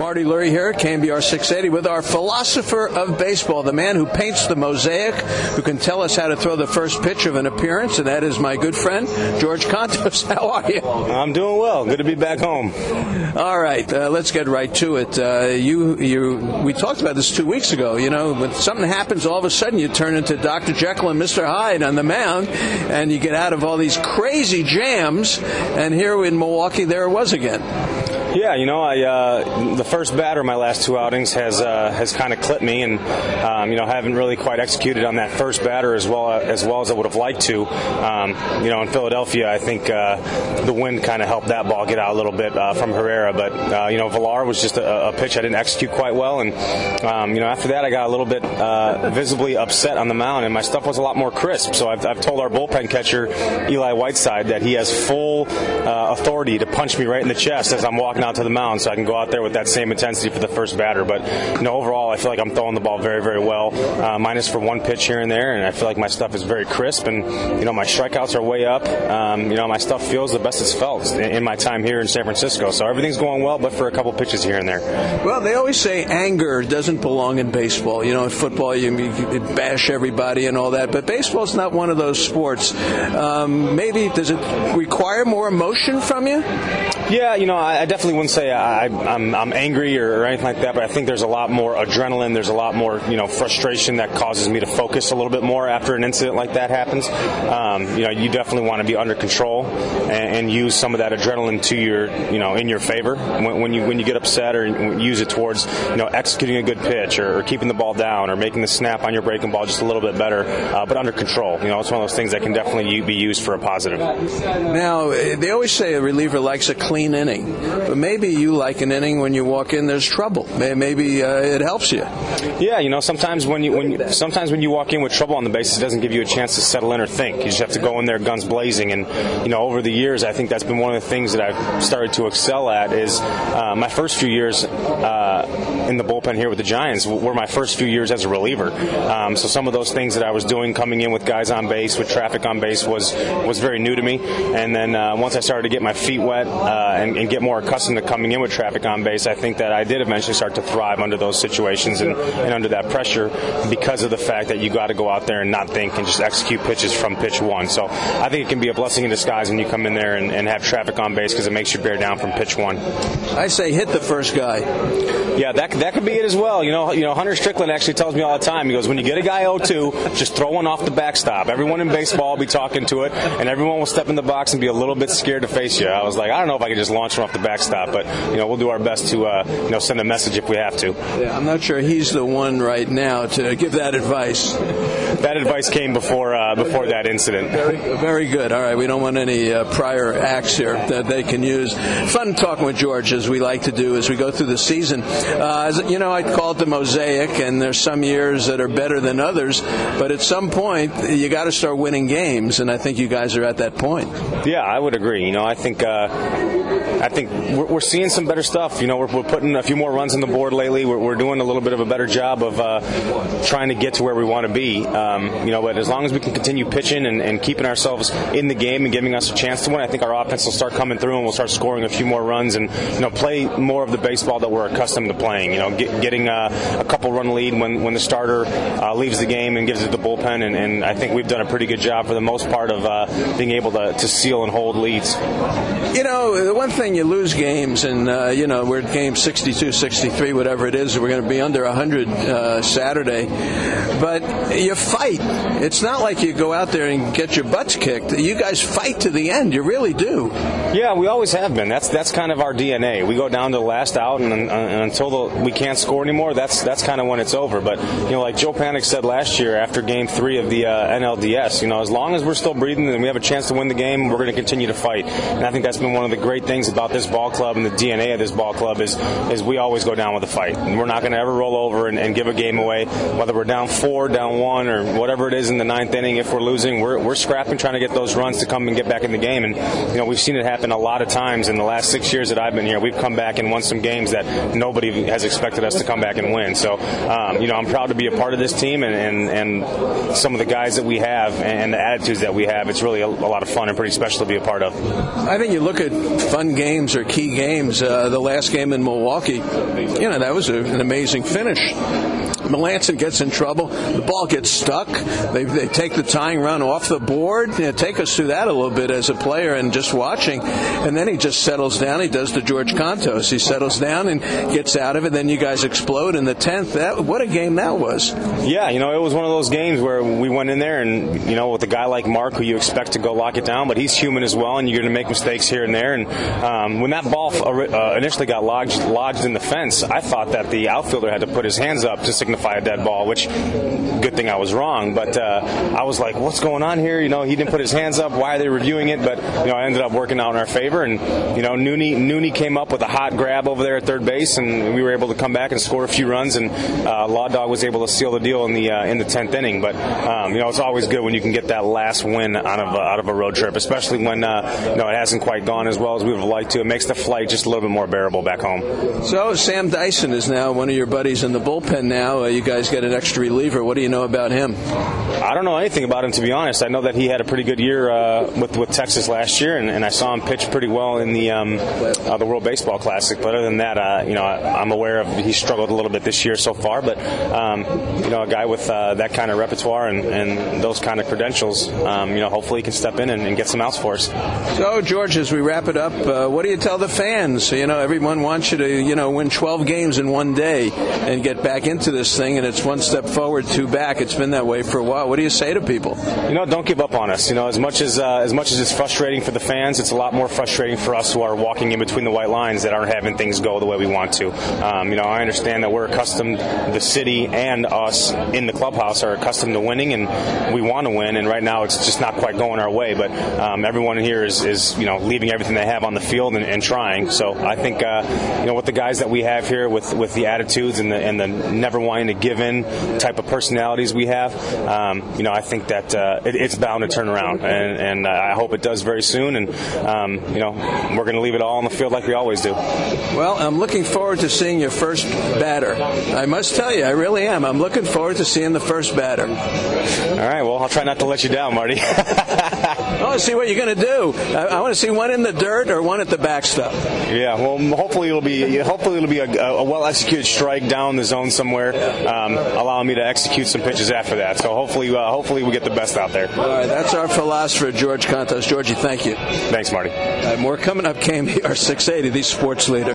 Marty Lurie here at KNBR 680 with our philosopher of baseball, the man who paints the mosaic, who can tell us how to throw the first pitch of an appearance, and that is my good friend, George Contos. How are you? I'm doing well. Good to be back home. All right, let's get right to it. We talked about this 2 weeks ago. You know, when something happens, all of a sudden you turn into Dr. Jekyll and Mr. Hyde on the mound, and you get out of all these crazy jams, and here in Milwaukee, there it was again. Yeah, you know, the first batter of my last two outings has kind of clipped me, and haven't really quite executed on that first batter as well as I would have liked to. In Philadelphia, I think the wind kind of helped that ball get out a little bit from Herrera, but Villar was just a pitch I didn't execute quite well, and after that I got a little bit visibly upset on the mound, and my stuff was a lot more crisp. So I've told our bullpen catcher Eli Whiteside that he has full authority to punch me right in the chest as I'm walking out to the mound, so I can go out there with that same intensity for the first batter. But overall, I feel like I'm throwing the ball very, very well, minus for one pitch here and there, and I feel like my stuff is very crisp, and my strikeouts are way up. My stuff feels the best it's felt in my time here in San Francisco. So everything's going well, but for a couple pitches here and there. Well, they always say anger doesn't belong in baseball. In football you bash everybody and all that, but baseball's not one of those sports. Maybe does it require more emotion from you? Yeah, I definitely wouldn't say I'm angry or anything like that, but I think there's a lot more adrenaline. There's a lot more, frustration that causes me to focus a little bit more after an incident like that happens. You definitely want to be under control and use some of that adrenaline to your, in your favor when you get upset, or use it towards, executing a good pitch or keeping the ball down or making the snap on your breaking ball just a little bit better, but under control. It's one of those things that can definitely be used for a positive. Now, they always say a reliever likes a clean inning. But maybe you like an inning when you walk in, there's trouble. Maybe it helps you. Yeah, sometimes when you walk in with trouble on the bases, it doesn't give you a chance to settle in or think. You just have to go in there guns blazing. And over the years, I think that's been one of the things that I've started to excel at. Is my first few years in the bullpen here with the Giants were my first few years as a reliever. So some of those things that I was doing, coming in with guys on base, with traffic on base, was very new to me. And then once I started to get my feet wet and get more accustomed to coming in with traffic on base, I think that I did eventually start to thrive under those situations and under that pressure, because of the fact that you got to go out there and not think and just execute pitches from pitch one. So I think it can be a blessing in disguise when you come in there and have traffic on base, because it makes you bear down from pitch one. I say hit the first guy. Yeah, that could be it as well. Hunter Strickland actually tells me all the time. He goes, when you get a guy 0-2, just throw one off the backstop. Everyone in baseball will be talking to it, and everyone will step in the box and be a little bit scared to face you. I was like, I don't know if I can just launch him off the backstop, but we'll do our best to send a message if we have to. Yeah, I'm not sure he's the one right now to give that advice. That advice came before that incident. Very, very good. All right, we don't want any prior acts here that they can use. Fun talking with George, as we like to do as we go through the season. I call it the mosaic, and there's some years that are better than others, but at some point you got to start winning games, and I think you guys are at that point. Yeah, I would agree. I think we're seeing some better stuff. We're putting a few more runs on the board lately. We're doing a little bit of a better job of trying to get to where we want to be. But as long as we can continue pitching and keeping ourselves in the game and giving us a chance to win, I think our offense will start coming through, and we'll start scoring a few more runs and play more of the baseball that we're accustomed to playing. Getting a couple run lead when the starter leaves the game and gives it to the bullpen, and I think we've done a pretty good job for the most part of being able to seal and hold leads. The one thing, you lose games, and we're at game 62, 63, whatever it is. We're going to be under 100 Saturday, but you fight. It's not like you go out there and get your butts kicked. You guys fight to the end. You really do. Yeah, we always have been. That's kind of our DNA. We go down to the last out, and until we can't score anymore, that's kind of when it's over. But like Joe Panik said last year after Game 3 of the NLDS, as long as we're still breathing and we have a chance to win the game, we're going to continue to fight. And I think that's been one of the great things about this ball club and the DNA of this ball club is we always go down with a fight. And we're not going to ever roll over and give a game away, whether we're down 4, down 1, or whatever it is in the ninth inning. If we're losing, we're scrapping, trying to get those runs to come and get back in the game. And we've seen it happen a lot of times in the last 6 years that I've been here. We've come back and won some games that nobody has expected us to come back and win. So, I'm proud to be a part of this team and some of the guys that we have and the attitudes that we have. It's really a lot of fun and pretty special to be a part of. I think you look at fun games or key games. The last game in Milwaukee, that was an amazing finish. Melanson gets in trouble. The ball gets stuck. They take the tying run off the board. Take us through that a little bit as a player and just watching. And then he just settles down. He does the George Contos. He settles down and gets out of it. Then you guys explode in the 10th. What a game that was. Yeah, it was one of those games where we went in there and, with a guy like Mark, who you expect to go lock it down, but he's human as well, and you're going to make mistakes here and there. And when that ball initially got lodged in the fence, I thought that the outfielder had to put his hands up to signify a dead ball, which, good thing I was wrong. But I was like, what's going on here? He didn't put his hands up. Why are they reviewing it? But, it ended up working out in our favor. And, Nooney came up with a hot grab over there at third base, and we were able to come back and score a few runs. And Law Dog was able to seal the deal in the 10th inning. But, it's always good when you can get that last win out of a road trip, especially when, it hasn't quite gone as well as we would have liked to. It makes the flight just a little bit more bearable back home. So Sam Dyson is now one of your buddies in the bullpen now. You guys get an extra reliever. What do you know about him? I don't know anything about him, to be honest. I know that he had a pretty good year with Texas last year, and I saw him pitch pretty well in the World Baseball Classic. But other than that, I'm aware of he struggled a little bit this year so far. But a guy with that kind of repertoire and those kind of credentials, hopefully he can step in and get some outs for us. So, George, as we wrap it up, what do you tell the fans? Everyone wants you to win 12 games in one day and get back into this thing, and it's one step forward, two back. It's been that way for a while. What do you say to people? Don't give up on us. As much as it's frustrating for the fans, it's a lot more frustrating for us who are walking in between the white lines that aren't having things go the way we want to. I understand that we're accustomed, the city and us in the clubhouse are accustomed to winning, and we want to win. And right now, it's just not quite going our way. But everyone here is leaving everything they have on the field and trying. So I think with the guys that we have here with the attitudes and the never wanting to give in type of personalities we have, I think that it's bound to turn around, and I hope it does very soon. And we're going to leave it all on the field like we always do. Well, I'm looking forward to seeing your first batter. I must tell you, I really am. I'm looking forward to seeing the first batter. All right. Well, I'll try not to let you down, Marty. I want to see what you're going to do. I want to see one in the dirt or one at the backstop. Yeah. Well, hopefully it'll be a well-executed strike down the zone somewhere, allowing me to execute some pitches after that. So hopefully we get the best out there. All right. That's our philosopher, George Contos. Georgie, thank you. Thanks, Marty. More coming up. KMER 680, the Sports Leader.